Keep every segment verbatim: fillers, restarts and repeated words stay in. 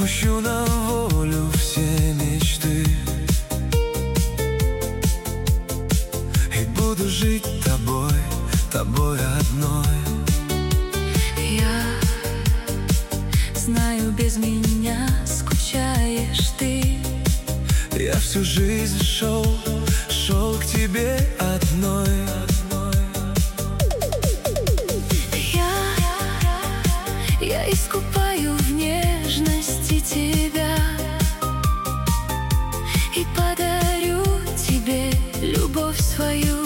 Отпущу на волю все мечты и буду жить тобой, тобой одной. Я знаю, без меня скучаешь ты. Я всю жизнь шел, шел к тебе одной. Я, я искупаю в нежности тебя и подарю тебе любовь свою.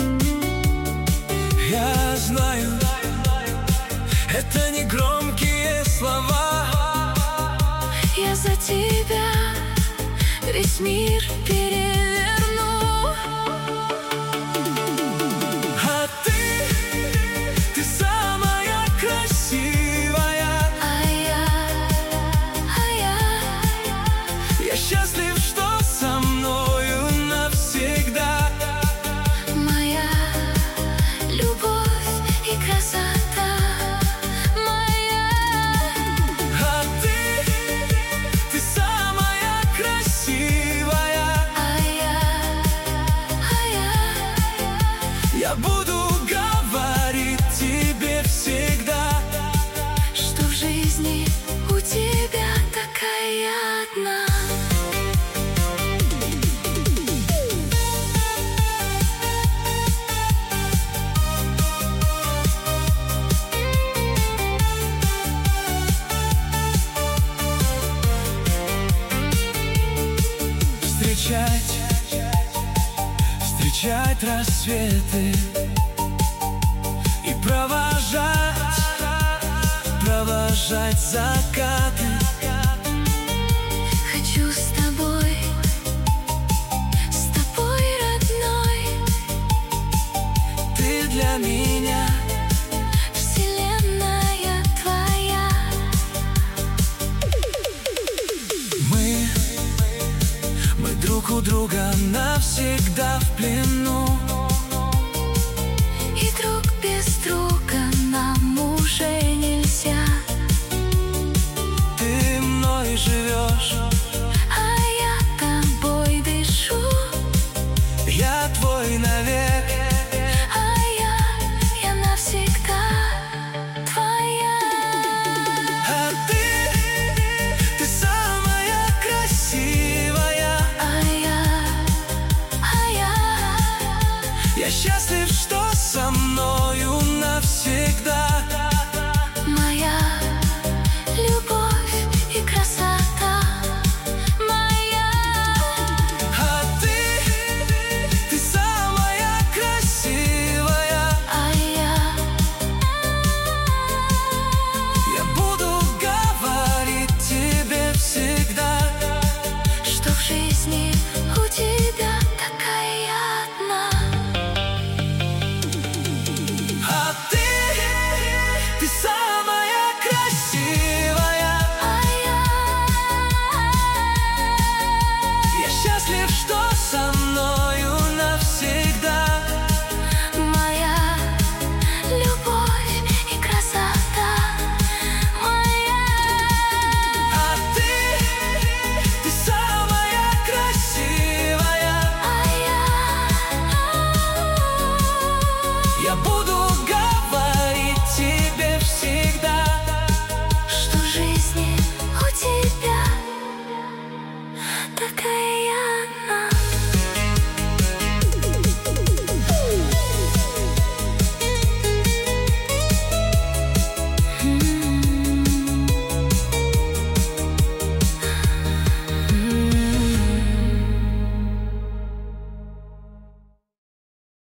Я знаю, это не громкие слова. Я за тебя весь мир переверну. А ты, ты самая красивая. А я, а я, Я счастлив, что со мною навсегда. моя любовь и красота. Моя. А ты, ты самая красивая. А я, а я, Я буду говорить тебе всегда, что в жизни у тебя такая одна. Встречать, встречать рассветы и провожать, провожать закаты. Хочу с тобой, с тобой, родной. Ты для меня Вселенная твоя. мы, мы друг у друга навсегда в плену. И друг без друга нам уже нельзя. Ты мной живешь, А я тобой дышу. я твой навек. А я, я навсегда твоя. А ты, ты самая красивая. А я, а я, Я счастлив, что со мной